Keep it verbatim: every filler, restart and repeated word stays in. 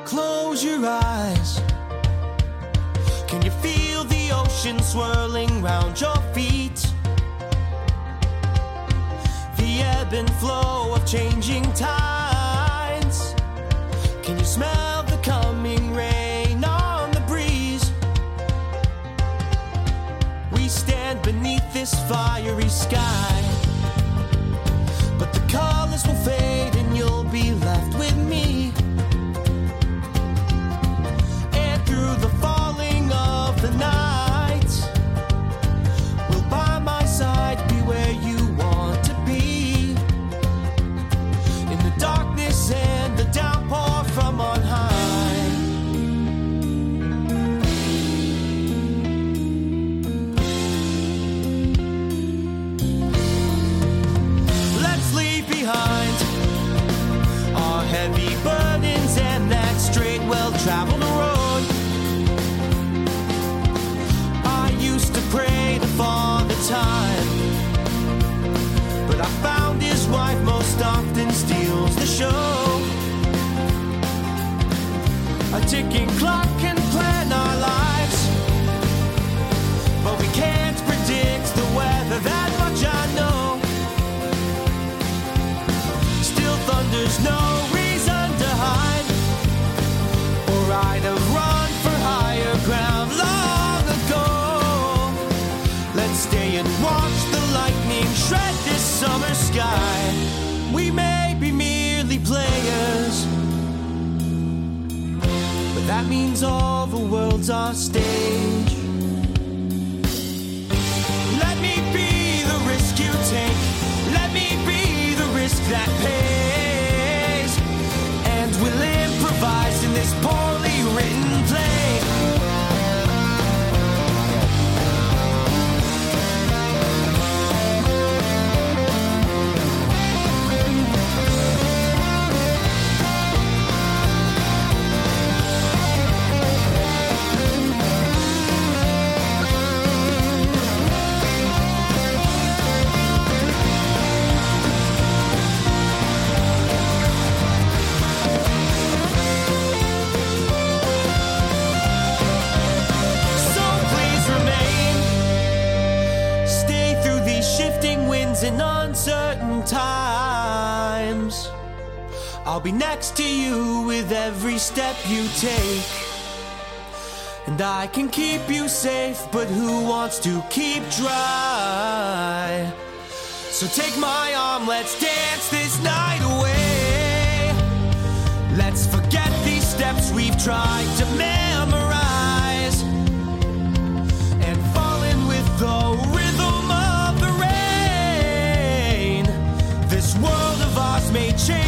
Close your eyes. Can you feel the ocean swirling round your feet? The ebb and flow of changing tides. Can you smell the coming rain on the breeze? We stand beneath this fiery sky, but the colors will fade and you'll be left with me. And through the falling of the night, we'll by my side be where you want to be. In the darkness and the downpour from on high. Let's leave behind our heavy burdens and that straight, well-traveled road. I used to pray to Father Time, but I found his wife most often steals the show. A ticking clock can plan our lives, but we can't predict the weather, that much I know. Still thunder's no reason to hide, or I'd have run for higher ground long ago. Let's stay and watch the lightning shred this summer sky. We may be merely players, but that means all the world's our stage. Let me be the risk you take. Let me be the risk that pays. And we'll improvise in this poorly written play. In uncertain times, I'll be next to you with every step you take, and I can keep you safe, but who wants to keep dry? So take my arm, let's dance this night away. Let's forget these steps we've tried to memorize, and fall in with the rhythm of the rain. This world of ours may change.